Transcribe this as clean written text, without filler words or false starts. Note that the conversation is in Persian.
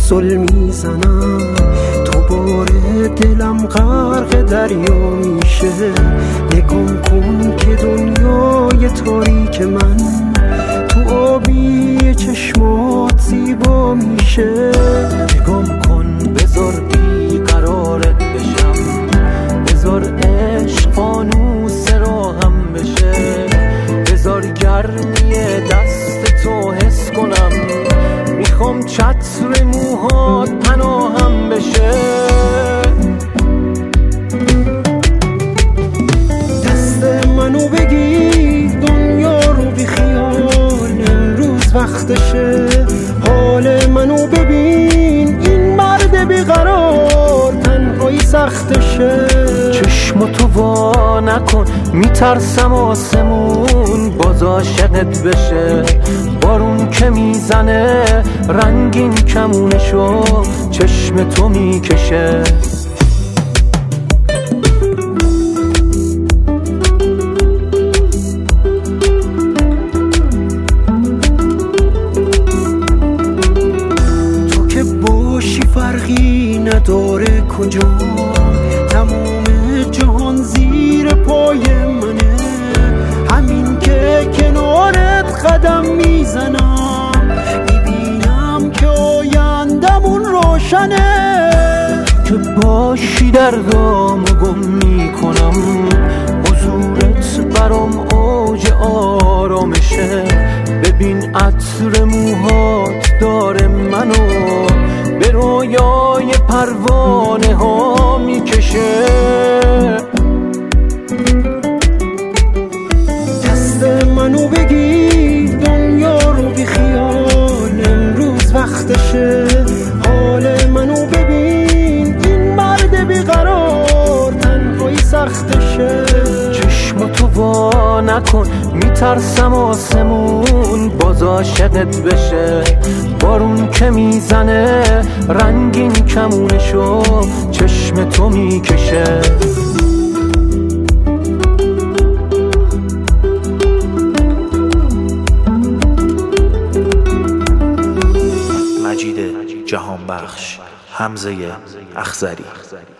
زل میزنم، دوباره دلم غرق دریا میشه. نگام کن که دنیای تاریک من تو آبی چشمات زیبا میشه. نگام کن بذار بیقرارت بشم، بذار عشق فانوس راهم بشه، بذار گرمی دست تو حس کنم، میخوام چتر موهات پناهم بشه. دست منو بگیر دنیا رو بیخیال، امروز وقتشه. حال منو ببین این مرد بیقرار، تنهایی سختشه. چشماتو وا نکن میترسم آسمون باز عاشقت بشه. بارون که میزنه رنگین کمونشو چشم تو میکشه. تو که باشی فرقی نداره کجا، تمام جهان زیر پای منه. همین که کنارت قدم میزنم، میبینم که آیندمون روشنه. که باشی دردامو گم میکنم، حضورت برام اوج آرامشه. ببین عطر موهات داره منو به رویای پروانه ها میکشه. دست منو بگیر دنیا رو بیخیال، امروز وقتشه. حال منو ببین این مرد بیقرار، تنهایی سختشه. چشماتو وا نکن میترسم آسمون باز عاشقت بشه. بارون که میزنه رنگین کمونشو چشم تو میکشه. مجید جهانبخش، حمزه اخضری.